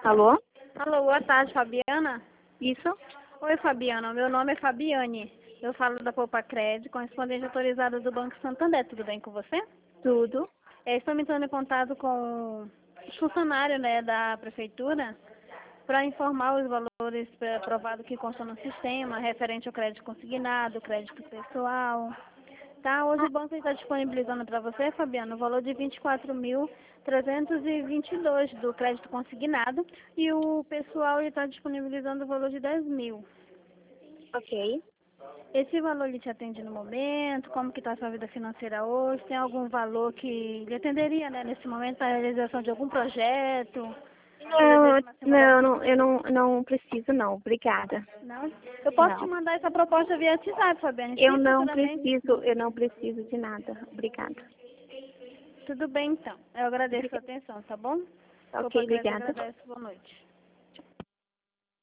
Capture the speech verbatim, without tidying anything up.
Alô? Alô, boa tarde, Fabiana. Isso? Oi, Fabiana. Meu nome é Fabiane. Eu falo da Poupa Crédito, correspondente autorizada do Banco Santander. Tudo bem com você? Tudo. É, estou me entrando em contato com os funcionários, né, da prefeitura para informar os valores aprovados que constam no sistema, referente ao crédito consignado, crédito pessoal. Tá, hoje o banco está disponibilizando para você, Fabiano, o valor de vinte e quatro mil trezentos e vinte e dois do crédito consignado e o pessoal está disponibilizando o valor de dez mil. Ok. Esse valor lhe te atende no momento? Como que está a sua vida financeira hoje? Tem algum valor que lhe atenderia, né, nesse momento para a realização de algum projeto? Você Não, deseja uma não, simulação? não, eu não, não preciso não, obrigada. Não? Eu posso te Não. mandar essa proposta via WhatsApp, Fabiano. Eu Se não futuramente... preciso, eu não preciso de nada, obrigada. Tudo bem, então. Eu agradeço a sua Obrigada. atenção, tá bom? Ok, Poupa Crédito obrigada. agradece. Boa noite.